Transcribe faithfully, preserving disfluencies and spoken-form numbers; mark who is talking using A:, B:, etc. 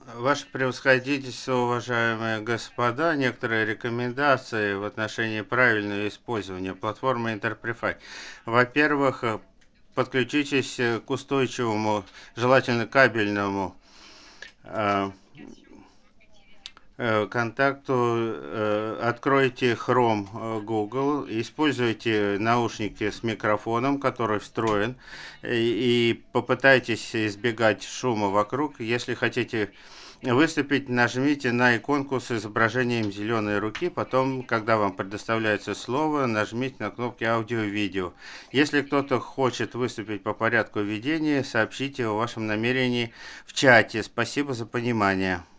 A: Ваше превосходительство, уважаемые господа, некоторые рекомендации в отношении правильного использования платформы Interprefy. Во-первых, э, подключитесь э, к устойчивому, желательно кабельному э, э, контакту, э, откройте Chrome э, Google, используйте наушники с микрофоном, который встроен, и, и попытайтесь избегать шума вокруг. Если хотите выступить, нажмите на иконку с изображением зеленой руки, потом, когда вам предоставляется слово, нажмите на кнопки аудио-видео. Если кто-то хочет выступить по порядку ведения, сообщите о вашем намерении в чате. Спасибо за понимание.